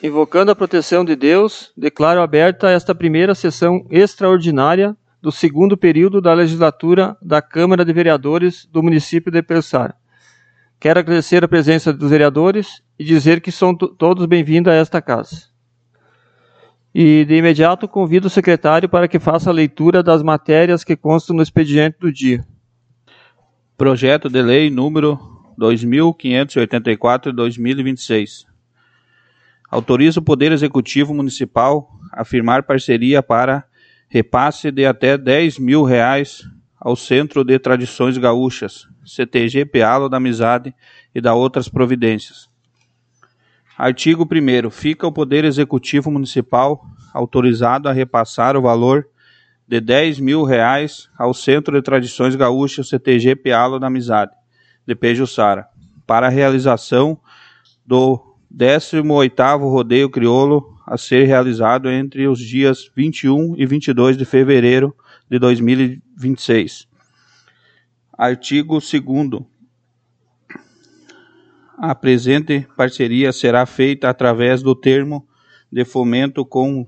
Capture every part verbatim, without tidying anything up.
Invocando a proteção de Deus, declaro aberta esta primeira sessão extraordinária do segundo período da legislatura da Câmara de Vereadores do município de Pejuçara. Quero agradecer a presença dos vereadores e dizer que são todos bem-vindos a esta casa. E, de imediato, convido o secretário para que faça a leitura das matérias que constam no expediente do dia. Projeto de Lei número dois mil quinhentos e oitenta e quatro de dois mil e vinte e seis. Autoriza o Poder Executivo Municipal a firmar parceria para repasse de até dez mil reais ao Centro de Tradições Gaúchas, C T G Pealo da Amizade e da outras providências. Artigo primeiro. Fica o Poder Executivo Municipal autorizado a repassar o valor de dez mil reais ao Centro de Tradições Gaúchas, C T G Pealo da Amizade, de Pejuçara, para a realização do décimo oitavo Rodeio Crioulo a ser realizado entre os dias vinte e um e vinte e dois de fevereiro de dois mil e vinte e seis. Artigo segundo. A presente parceria será feita através do termo de fomento com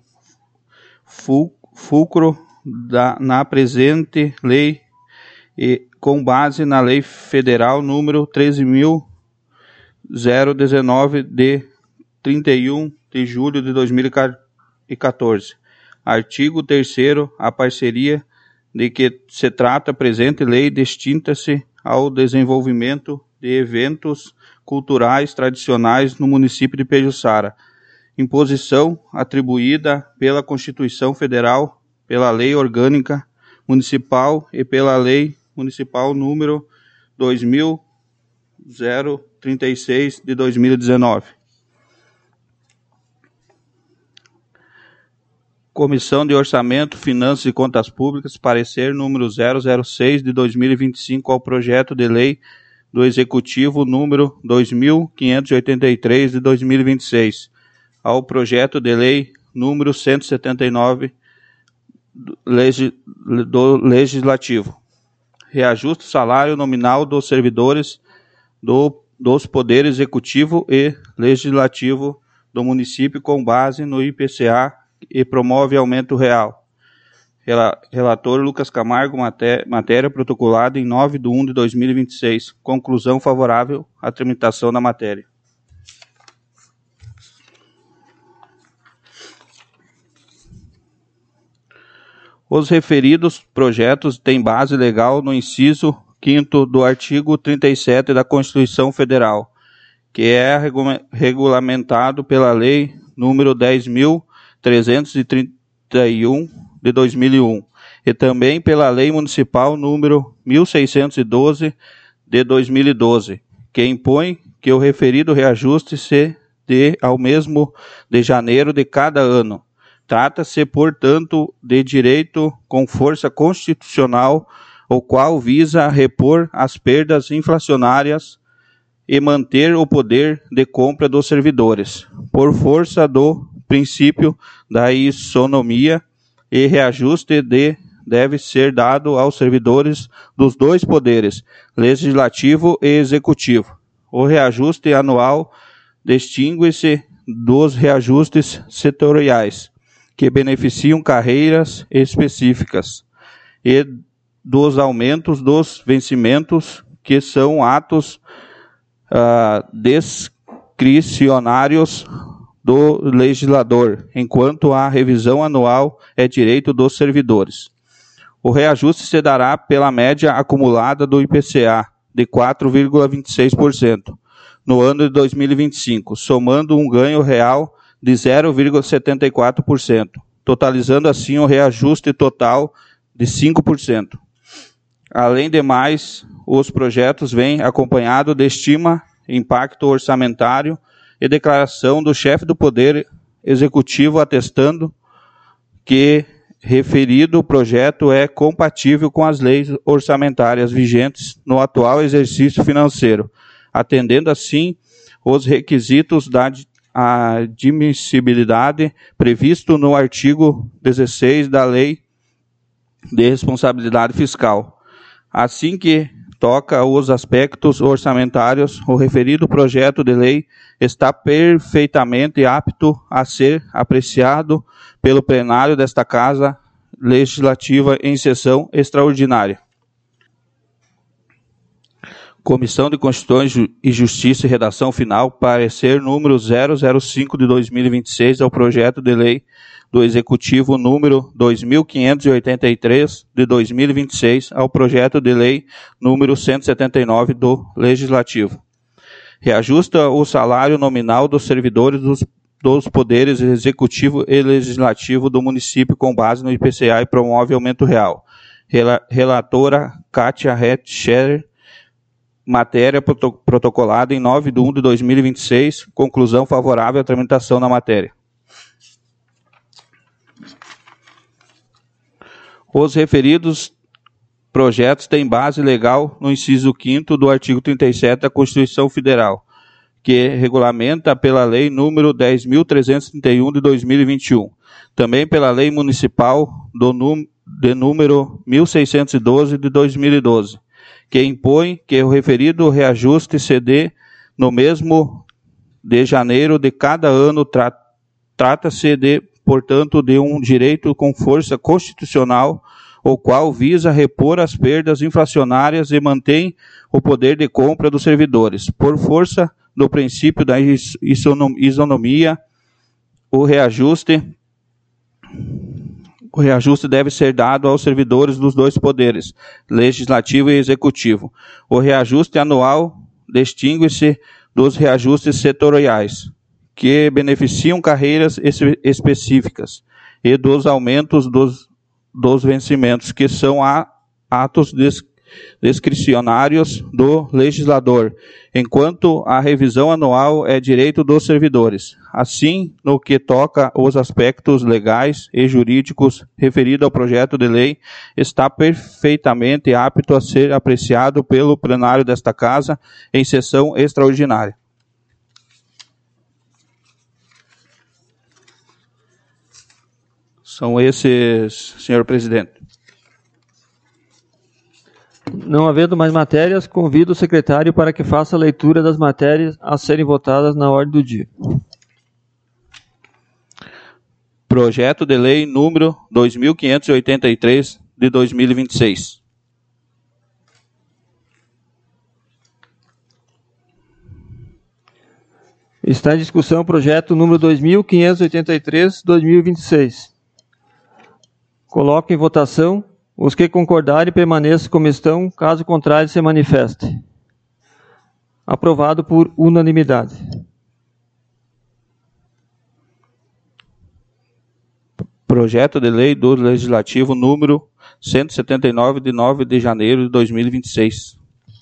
fulcro da, na presente lei e com base na Lei Federal número treze mil dezenove de trinta e um de julho de dois mil e quatorze. Artigo terceiro. A parceria de que se trata a presente lei destina-se ao desenvolvimento de eventos culturais tradicionais no município de Pejuçara, imposição atribuída pela Constituição Federal, pela Lei Orgânica Municipal e pela Lei Municipal número dois mil trinta e seis de dois mil e dezenove. Comissão de Orçamento, Finanças e Contas Públicas, parecer número zero zero seis de dois mil e vinte e cinco ao projeto de lei do Executivo número dois mil quinhentos e oitenta e três de dois mil e vinte e seis, ao projeto de lei número cento e setenta e nove do, legis, do Legislativo. Reajuste o salário nominal dos servidores do dos poderes executivo e legislativo do município com base no I P C A e promove aumento real. Relator Lucas Camargo, matéria, matéria protocolada em nove de um de dois mil e vinte e seis. Conclusão favorável à tramitação da matéria. Os referidos projetos têm base legal no inciso quinto do artigo trinta e sete da Constituição Federal, que é regulamentado pela Lei número dez mil trezentos e trinta e um de dois mil e um e também pela Lei Municipal número mil seiscentos e doze de dois mil e doze, que impõe que o referido reajuste se dê ao mesmo de janeiro de cada ano. Trata-se, portanto, de direito com força constitucional, o qual visa repor as perdas inflacionárias e manter o poder de compra dos servidores, por força do princípio da isonomia, e reajuste de, deve ser dado aos servidores dos dois poderes, legislativo e executivo. O reajuste anual distingue-se dos reajustes setoriais, que beneficiam carreiras específicas, e dos aumentos dos vencimentos, que são atos uh, discricionários do legislador, enquanto a revisão anual é direito dos servidores. O reajuste se dará pela média acumulada do I P C A, de quatro vírgula vinte e seis por cento, no ano de dois mil e vinte e cinco, somando um ganho real de zero vírgula setenta e quatro por cento, totalizando assim o reajuste total de cinco por cento. Além de mais, os projetos vêm acompanhados de estima, impacto orçamentário e declaração do chefe do Poder Executivo atestando que referido projeto é compatível com as leis orçamentárias vigentes no atual exercício financeiro, atendendo assim os requisitos da admissibilidade previsto no artigo dezesseis da Lei de Responsabilidade Fiscal. Assim que toca os aspectos orçamentários, o referido projeto de lei está perfeitamente apto a ser apreciado pelo plenário desta Casa Legislativa em sessão extraordinária. Comissão de Constituição e Justiça e Redação Final, parecer número zero zero cinco de dois mil e vinte e seis ao projeto de lei do Executivo número dois mil quinhentos e oitenta e três de dois mil e vinte e seis ao projeto de lei número cento e setenta e nove do Legislativo. Reajusta o salário nominal dos servidores dos, dos poderes executivo e legislativo do município com base no I P C A e promove aumento real. Rela, relatora Kátia Hetscherer, matéria protocolada em nove de um de dois mil e vinte e seis, conclusão favorável à tramitação na matéria. Os referidos projetos têm base legal no inciso quinto do artigo trinta e sete da Constituição Federal, que regulamenta pela Lei número dez mil trezentos e trinta e um de dois mil e vinte e um, também pela Lei Municipal do num, de número mil seiscentos e doze de dois mil e doze, que impõe que o referido reajuste se dê no mesmo de janeiro de cada ano. Tra Trata-se de, portanto, de um direito com força constitucional, o qual visa repor as perdas inflacionárias e mantém o poder de compra dos servidores. Por força do princípio da isonomia, o reajuste, o reajuste deve ser dado aos servidores dos dois poderes, legislativo e executivo. O reajuste anual distingue-se dos reajustes setoriais, que beneficiam carreiras específicas, e dos aumentos dos, dos vencimentos, que são atos discricionários do legislador, enquanto a revisão anual é direito dos servidores. Assim, no que toca aos aspectos legais e jurídicos referido ao projeto de lei, está perfeitamente apto a ser apreciado pelo plenário desta Casa em sessão extraordinária. São esses, senhor presidente. Não havendo mais matérias, convido o secretário para que faça a leitura das matérias a serem votadas na ordem do dia. Projeto de lei número dois mil quinhentos e oitenta e três de dois mil e vinte e seis. Está em discussão o projeto número dois mil quinhentos e oitenta e três de dois mil e vinte e seis. Coloco em votação. Os que concordarem permaneçam como estão, caso contrário se manifeste. Aprovado por unanimidade. Projeto de lei do Legislativo número cento e setenta e nove, de nove de janeiro de dois mil e vinte e seis.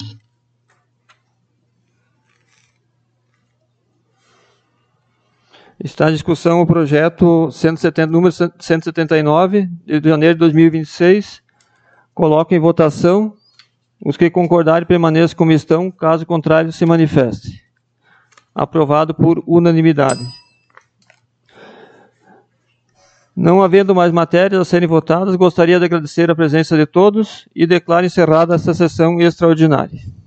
Está em discussão o projeto cento e setenta, número cento e setenta e nove, de janeiro de dois mil e vinte e seis. Coloco em votação. Os que concordarem permaneçam como estão, caso contrário se manifeste. Aprovado por unanimidade. Não havendo mais matérias a serem votadas, gostaria de agradecer a presença de todos e declaro encerrada esta sessão extraordinária.